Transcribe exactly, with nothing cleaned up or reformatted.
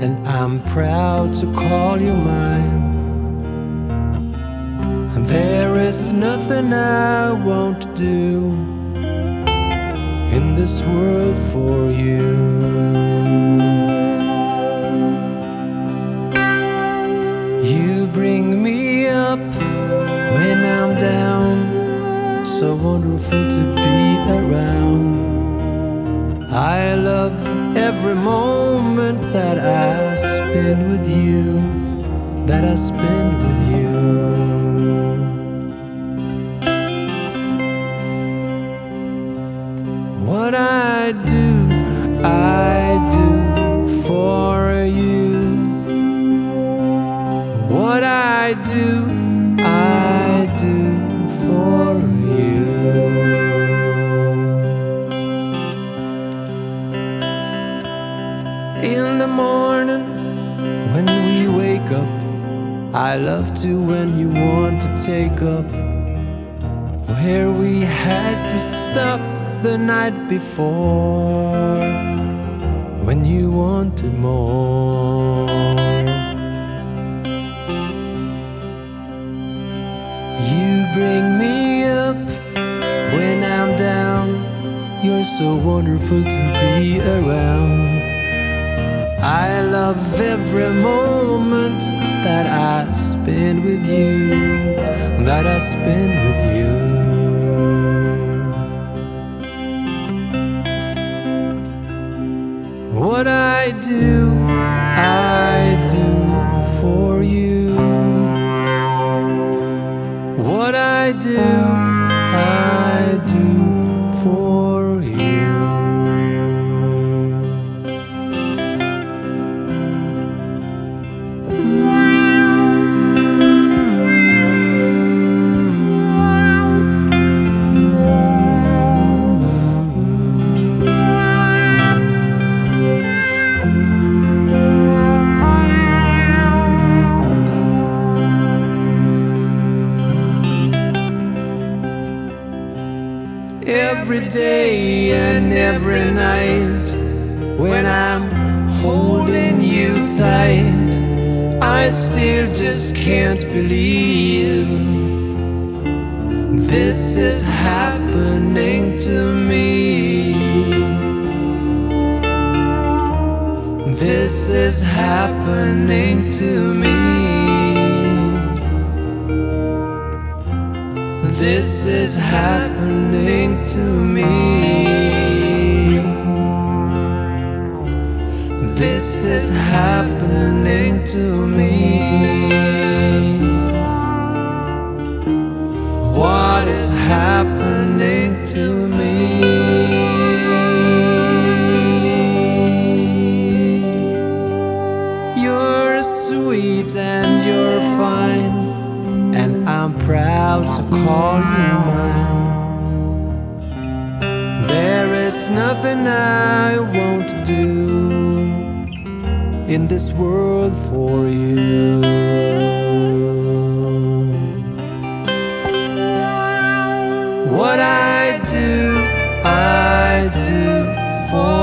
and I'm proud to call you mine. And there is nothing I won't do in this world for you. You bring me up when I'm down, so wonderful to be around. I love every moment that I spend with you, that I spend with you. What I do, I do for you. What I do, I do for you. In the morning, when we wake up, I love to when you want to take up where we had to stop the night before, when you wanted more. You bring me up when I'm down, you're so wonderful to be around. I love every moment that I spend with you, that I spend with you. What I do, I do for you. What I do, I do for you. Every day and every night, when I'm holding you tight, I still just can't believe this is happening to me. This is happening to me. This is happening to me. This is happening to me. What is happening to me? You're sweet and you're fine, and I'm proud to call you mine. There is nothing I won't do in this world for you. What I do, I do for